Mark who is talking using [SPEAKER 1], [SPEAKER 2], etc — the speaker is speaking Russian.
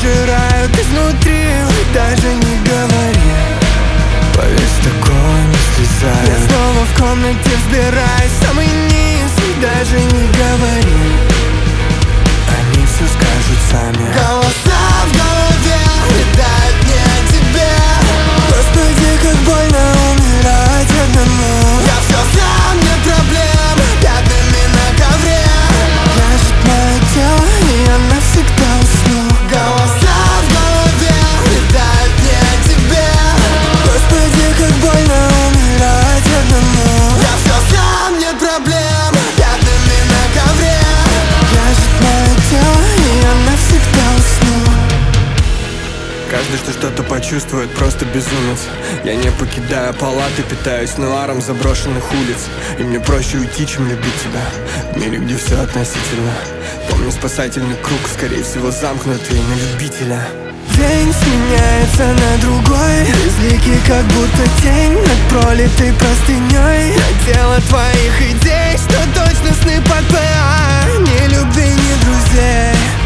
[SPEAKER 1] пожирают изнутри. Даже не говори, повесь такой не слезай. Я снова в комнате взбираюсь в самый низ. Даже не говори, они все скажут сами. Голоса в голове летают не о тебе. Господи, как больно умирать одному. Я все сам, нет проблем, пятнами на ковре. Ляжет мое тело, и я навсегда усну. Голоса в голове летают не о тебе. Господи, как больно умирать одному. Я все сам, нет проблем, пятнами на ковре. Ляжет мое тело, и я навсегда усну. Каждый, что что-то почувствует, просто безумец. Я не покидаю палаты, питаюсь нуаром заброшенных улиц. И мне проще уйти, чем любить тебя в мире, где все относительно. Помню, спасательный круг, скорее всего, замкнутый на любителя. День сменяется на другой, безликий, как будто тень над пролитой простыней. На дело твоих идей, что точно сны под ПА. Ни любви, ни друзей.